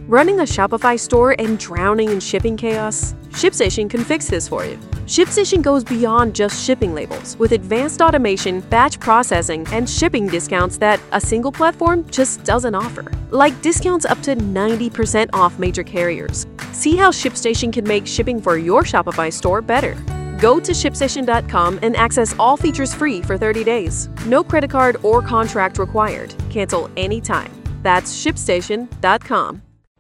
Running a Shopify store and drowning in shipping chaos? ShipStation can fix this for you. ShipStation goes beyond just shipping labels with advanced automation, batch processing, and shipping discounts that a single platform just doesn't offer. Like discounts up to 90% off major carriers. See how ShipStation can make shipping for your Shopify store better. Go to ShipStation.com and access all features free for 30 days. No credit card or contract required. Cancel anytime. That's ShipStation.com.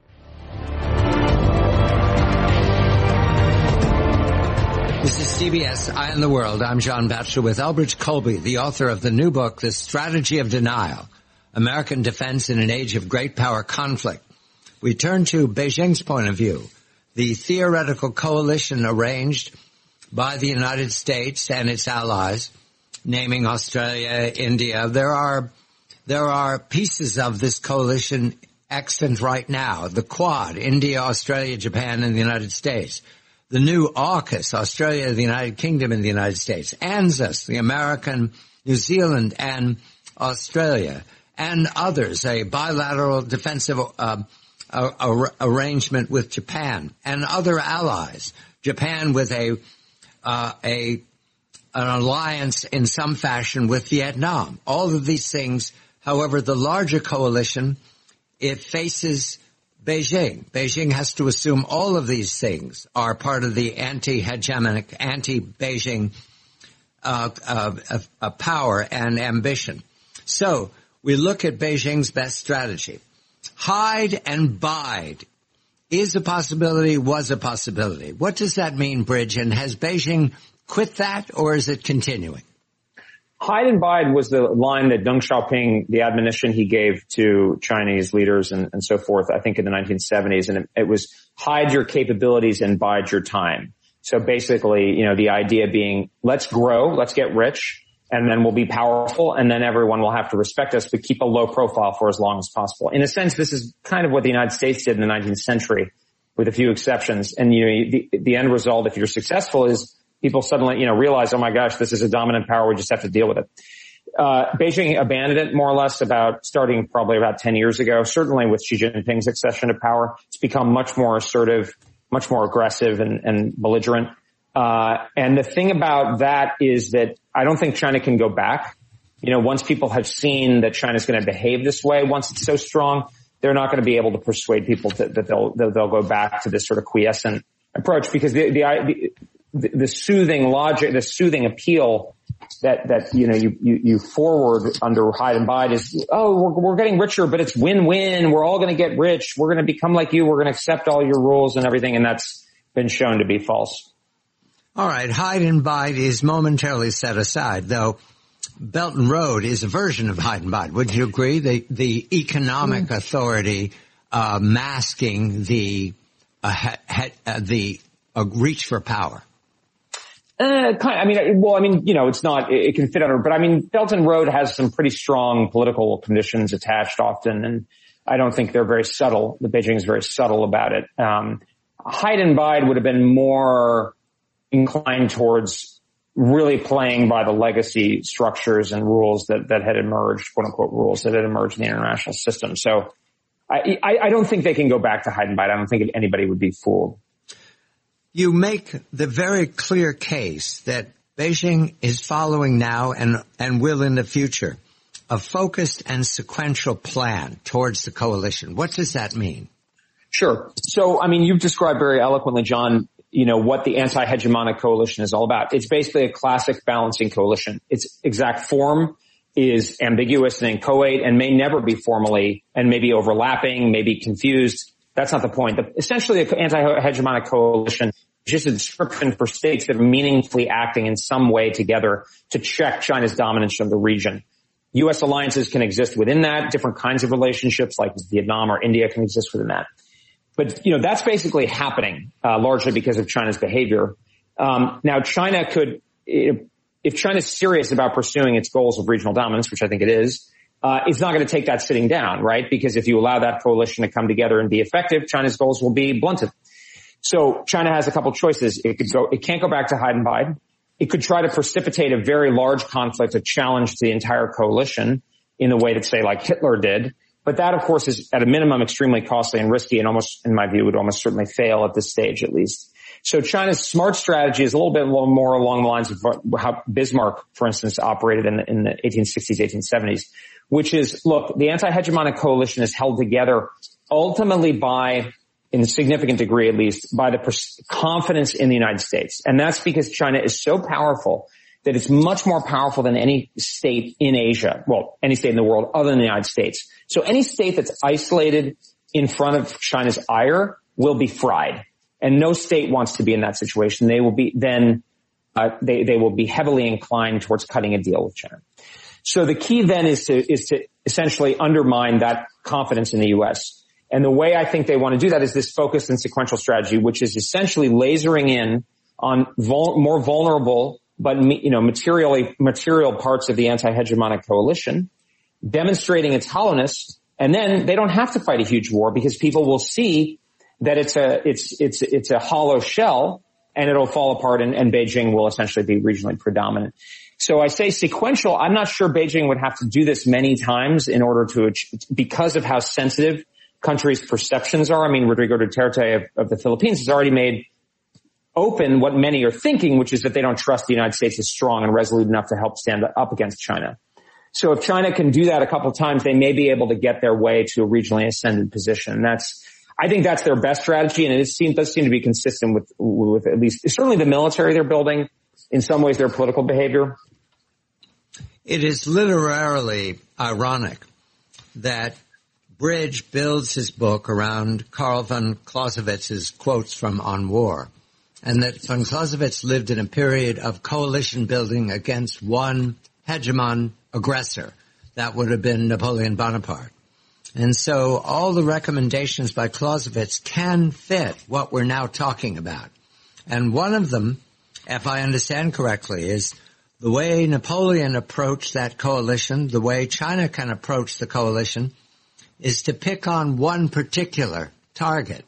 This is CBS Eye on the World. I'm John Batchelor with Elbridge Colby, the author of the new book, The Strategy of Denial, American Defense in an Age of Great Power Conflict. We turn to Beijing's point of view, the theoretical coalition arranged by the United States and its allies, naming Australia, India. There are pieces of this coalition extant right now. The Quad, India, Australia, Japan, and the United States. The new AUKUS, Australia, the United Kingdom, and the United States. ANZUS, the American, New Zealand, and Australia, and others, a bilateral defensive arrangement with Japan and other allies. Japan with an alliance in some fashion with Vietnam. All of these things, however, the larger coalition, it faces Beijing. Beijing has to assume all of these things are part of the anti-hegemonic, anti-Beijing power and ambition. So we look at Beijing's best strategy. Hide and bide is a possibility, was a possibility. What does that mean, Bridge? And has Beijing quit that, or is it continuing? Hide and bide was the line that Deng Xiaoping, the admonition he gave to Chinese leaders and so forth, I think in the 1970s. And it was hide your capabilities and bide your time. So basically, the idea being, let's grow, let's get rich, and then we'll be powerful, and then everyone will have to respect us, but keep a low profile for as long as possible. In a sense, this is kind of what the United States did in the 19th century, with a few exceptions. And, the end result, if you're successful, is people suddenly, realize, oh my gosh, this is a dominant power. We just have to deal with it. Beijing abandoned it more or less starting probably about 10 years ago. Certainly with Xi Jinping's accession to power, it's become much more assertive, much more aggressive and belligerent. And the thing about that is that I don't think China can go back. Once people have seen that China's going to behave this way, once it's so strong, they're not going to be able to persuade people that they'll go back to this sort of quiescent approach, because the soothing logic, the soothing appeal that you forward under hide and bide is, we're getting richer, but it's win-win. We're all going to get rich. We're going to become like you. We're going to accept all your rules and everything. And that's been shown to be false. All right. Hide and bide is momentarily set aside, though Belt and Road is a version of hide and bide. Would you agree? The economic authority, masking the reach for power. It's not, it can fit under, but Belt and Road has some pretty strong political conditions attached often, and I don't think they're very subtle. The Beijing is very subtle about it. Hide and bide would have been more inclined towards really playing by the legacy structures and rules that had emerged, quote unquote rules that had emerged in the international system. So I don't think they can go back to hide and bide. I don't think anybody would be fooled. You make the very clear case that Beijing is following now and will in the future a focused and sequential plan towards the coalition. What does that mean? Sure. So, you've described very eloquently, John, what the anti-hegemonic coalition is all about. It's basically a classic balancing coalition. Its exact form is ambiguous and inchoate and may never be formally, and maybe overlapping, maybe confused. That's not the point. Essentially, the anti-hegemonic coalition is just a description for states that are meaningfully acting in some way together to check China's dominance of the region. U.S. alliances can exist within that. Different kinds of relationships like Vietnam or India can exist within that. But, that's basically happening, largely because of China's behavior. Now, China could, if China's serious about pursuing its goals of regional dominance, which I think it is, it's not going to take that sitting down, right? Because if you allow that coalition to come together and be effective, China's goals will be blunted. So China has a couple choices. It can't go back to hide and bide. It could try to precipitate a very large conflict, a challenge to the entire coalition in the way that, say, like Hitler did. But that, of course, is at a minimum extremely costly and risky, and almost, in my view, would almost certainly fail at this stage, at least. So China's smart strategy is a little bit more along the lines of how Bismarck, for instance, operated in the 1860s, 1870s, which is, look, the anti-hegemonic coalition is held together ultimately by, in a significant degree at least, by the confidence in the United States. And that's because China is so powerful that it's much more powerful than any state in Asia, well, any state in the world other than the United States. So any state that's isolated in front of China's ire will be fried. And no state wants to be in that situation. They will be then, they will be heavily inclined towards cutting a deal with China. So the key then is to essentially undermine that confidence in the U.S. And the way I think they want to do that is this focused and sequential strategy, which is essentially lasering in on more vulnerable, but, material parts of the anti-hegemonic coalition, demonstrating its hollowness. And then they don't have to fight a huge war because people will see that it's a hollow shell and it'll fall apart and Beijing will essentially be regionally predominant. So I say sequential. I'm not sure Beijing would have to do this many times in order to, because of how sensitive countries' perceptions are. I mean, Rodrigo Duterte of the Philippines has already made open what many are thinking, which is that they don't trust the United States is strong and resolute enough to help stand up against China. So if China can do that a couple of times, they may be able to get their way to a regionally ascendant position. I think that's their best strategy, and it does seem to be consistent with at least certainly the military they're building, in some ways their political behavior. It is literally ironic that Bridge builds his book around Karl von Clausewitz's quotes from On War, and that von Clausewitz lived in a period of coalition building against one hegemon aggressor. That would have been Napoleon Bonaparte. And so all the recommendations by Clausewitz can fit what we're now talking about. And one of them, if I understand correctly, is the way Napoleon approached that coalition, the way China can approach the coalition, is to pick on one particular target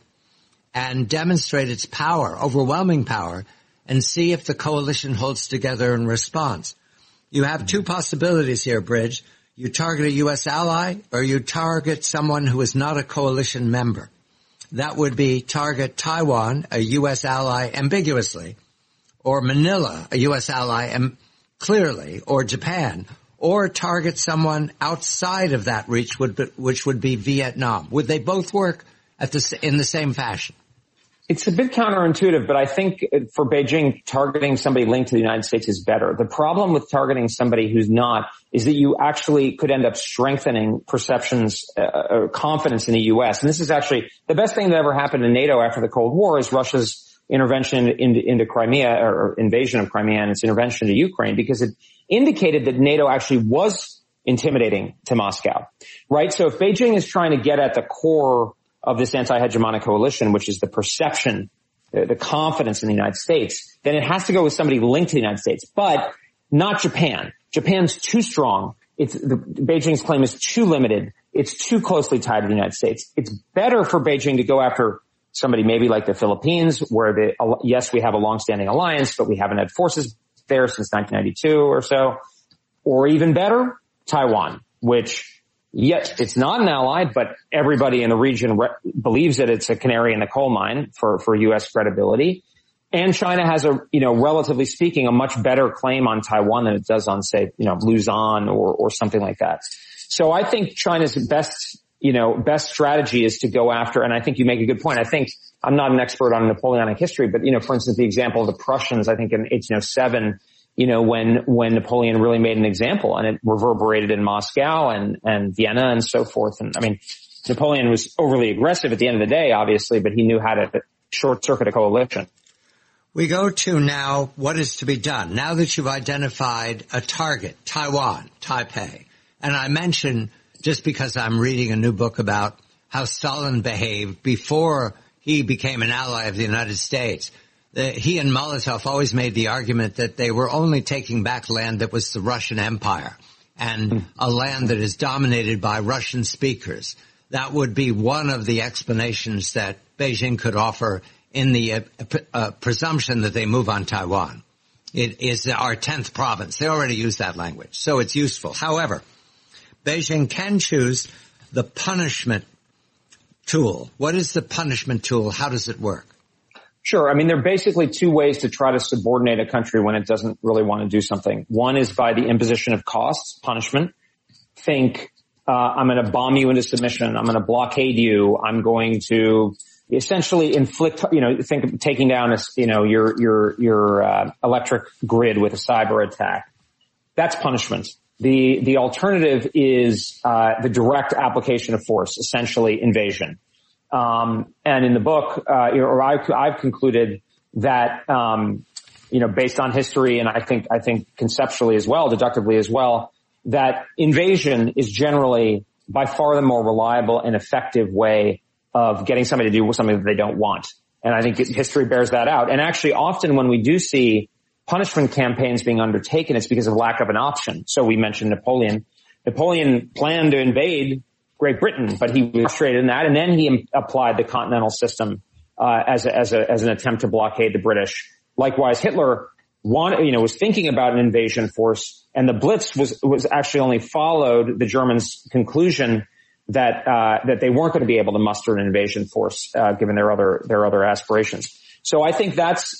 and demonstrate its power, overwhelming power, and see if the coalition holds together in response. You have two possibilities here, Bridge. You target a U.S. ally, or you target someone who is not a coalition member. That would be target Taiwan, a U.S. ally, ambiguously, or Manila, a U.S. ally, clearly, or Japan, or target someone outside of that reach, which would be Vietnam. Would they both work in the same fashion? It's a bit counterintuitive, but I think for Beijing, targeting somebody linked to the United States is better. The problem with targeting somebody who's not is that you actually could end up strengthening perceptions, confidence in the U.S. And this is actually the best thing that ever happened to NATO after the Cold War is Russia's intervention into Crimea, or invasion of Crimea and its intervention to Ukraine, because it indicated that NATO actually was intimidating to Moscow, right? So if Beijing is trying to get at the core of this anti-hegemonic coalition, which is the perception, the confidence in the United States, then it has to go with somebody linked to the United States, but not Japan. Japan's too strong. Beijing's claim is too limited. It's too closely tied to the United States. It's better for Beijing to go after somebody maybe like the Philippines, where yes, we have a long-standing alliance, but we haven't had forces there since 1992 or so. Or even better, Taiwan, which, yet it's not an ally, but everybody in the region believes that it's a canary in the coal mine for U.S. credibility. And China has relatively speaking, a much better claim on Taiwan than it does on, say, Luzon or something like that. So I think China's best strategy is to go after, and I think you make a good point. I think I'm not an expert on Napoleonic history, but, for instance, the example of the Prussians, I think in 1807, when Napoleon really made an example, and it reverberated in Moscow and Vienna and so forth. And I mean, Napoleon was overly aggressive at the end of the day, obviously, but he knew how to short circuit a coalition. We go to now what is to be done. Now that you've identified a target, Taiwan, Taipei, and I mention, just because I'm reading a new book about how Stalin behaved before he became an ally of the United States, he and Molotov always made the argument that they were only taking back land that was the Russian Empire and a land that is dominated by Russian speakers. That would be one of the explanations that Beijing could offer in the presumption that they move on Taiwan. It is our 10th province. They already use that language, so it's useful. However, Beijing can choose the punishment tool. What is the punishment tool? How does it work? Sure. I mean, there are basically two ways to try to subordinate a country when it doesn't really want to do something. One is by the imposition of costs, punishment. Think, I'm going to bomb you into submission. I'm going to blockade you. I'm going to essentially inflict, think of taking down your electric grid with a cyber attack. That's punishment. The alternative is, the direct application of force, essentially invasion. And in the book, I've concluded that, based on history and I think conceptually as well, deductively as well, that invasion is generally by far the more reliable and effective way of getting somebody to do something that they don't want. And I think history bears that out. And actually often when we do see punishment campaigns being undertaken, it's because of lack of an option. So we mentioned Napoleon. Napoleon planned to invade Great Britain, but he was frustrated in that, and then he applied the continental system as an attempt to blockade the British. Likewise, Hitler was thinking about an invasion force, and the Blitz was actually only followed the Germans' conclusion that they weren't going to be able to muster an invasion force given their other aspirations. So I think that's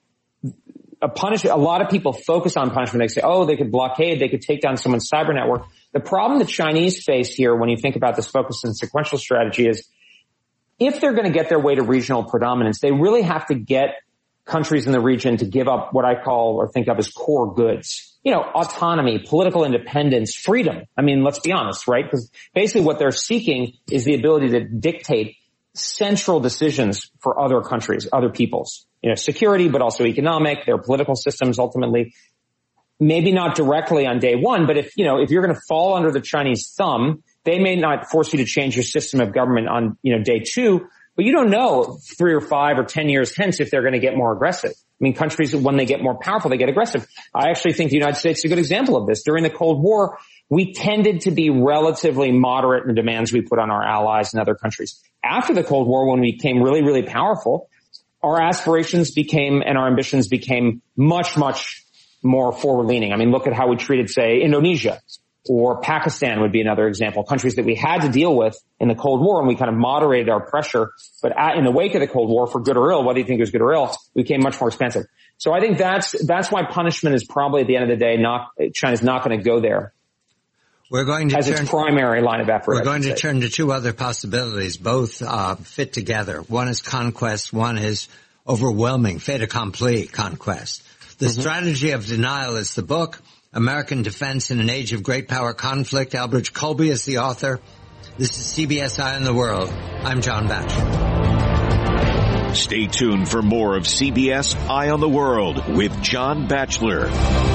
a lot of people focus on punishment. They say, oh, they could blockade, they could take down someone's cyber network. The problem the Chinese face here when you think about this focus and sequential strategy is if they're going to get their way to regional predominance, they really have to get countries in the region to give up what I call or think of as core goods. Autonomy, political independence, freedom. I mean, let's be honest, right? Because basically what they're seeking is the ability to dictate central decisions for other countries, other peoples. Security, but also economic, their political systems ultimately. Maybe not directly on day one, but if you're going to fall under the Chinese thumb, they may not force you to change your system of government on, day two, but you don't know 3 or 5 or 10 years hence if they're going to get more aggressive. I mean, countries, when they get more powerful, they get aggressive. I actually think the United States is a good example of this. During the Cold War, we tended to be relatively moderate in the demands we put on our allies and other countries. After the Cold War, when we became really, really powerful, our aspirations became and our ambitions became much, much more forward-leaning. I mean, look at how we treated, say, Indonesia or Pakistan would be another example. Countries that we had to deal with in the Cold War, and we kind of moderated our pressure. But in the wake of the Cold War, for good or ill, what do you think was good or ill? We became much more expensive. So I think that's why punishment is probably at the end of the day China's not going to go there. We're going to as its primary line of effort. We're going to turn to two other possibilities. Both fit together. One is conquest. One is overwhelming, fait accompli conquest. The Strategy of Denial is the book. American Defense in an Age of Great Power Conflict. Elbridge Colby is the author. This is CBS Eye on the World. I'm John Batchelor. Stay tuned for more of CBS Eye on the World with John Batchelor.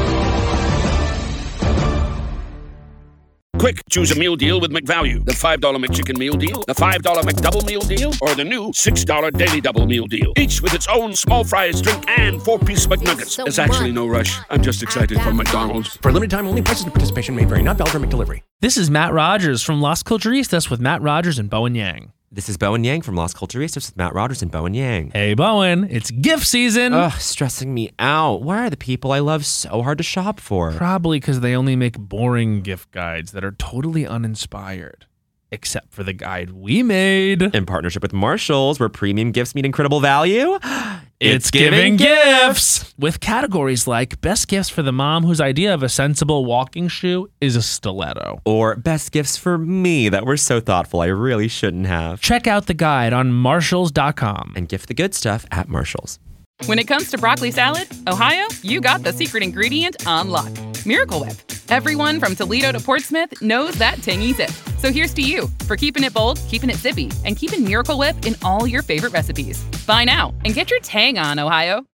Quick, choose a meal deal with McValue. The $5 McChicken meal deal, the $5 McDouble meal deal, or the new $6 Daily Double meal deal. Each with its own small fries, drink, and 4-piece McNuggets. There's actually no rush. I'm just excited for McDonald's. For a limited time only, prices and participation may vary. Not valid for McDelivery. This is Matt Rogers from Las Culturistas with Matt Rogers and Bowen Yang. This is Bowen Yang from Las Culturistas with Matt Rogers and Bowen Yang. Hey, Bowen, it's gift season. Ugh, stressing me out. Why are the people I love so hard to shop for? Probably because they only make boring gift guides that are totally uninspired. Except for the guide we made. In partnership with Marshalls, where premium gifts meet incredible value. It's giving gifts! With categories like best gifts for the mom whose idea of a sensible walking shoe is a stiletto. Or best gifts for me that were so thoughtful I really shouldn't have. Check out the guide on Marshalls.com. And gift the good stuff at Marshalls. When it comes to broccoli salad, Ohio, you got the secret ingredient on lock. Miracle Whip. Everyone from Toledo to Portsmouth knows that tangy zip. So here's to you for keeping it bold, keeping it zippy, and keeping Miracle Whip in all your favorite recipes. Buy now and get your tang on, Ohio.